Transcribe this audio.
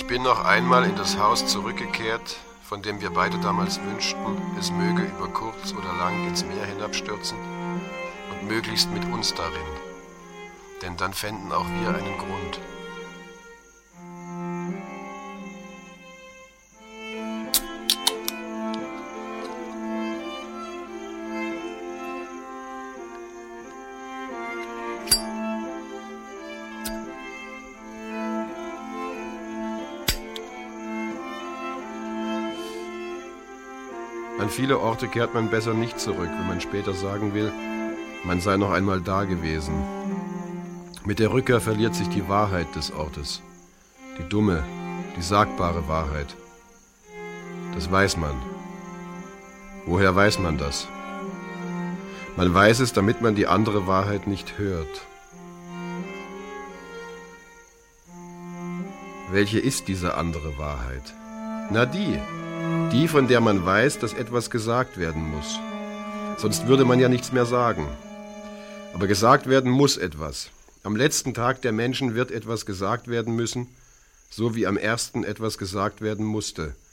bin noch einmal in das Haus zurückgekehrt, von dem wir beide damals wünschten, es möge über kurz oder lang ins Meer hinabstürzen und möglichst mit uns darin, denn dann fänden auch wir einen Grund. An viele Orte kehrt man besser nicht zurück, wenn man später sagen will, man sei noch einmal da gewesen. Mit der Rückkehr verliert sich die Wahrheit des Ortes. Die dumme, die sagbare Wahrheit. Das weiß man. Woher weiß man das? Man weiß es, damit man die andere Wahrheit nicht hört. Welche ist diese andere Wahrheit? Na die, von der man weiß, dass etwas gesagt werden muss. Sonst würde man ja nichts mehr sagen. Aber gesagt werden muss etwas. Am letzten Tag der Menschen wird etwas gesagt werden müssen, so wie am ersten etwas gesagt werden musste.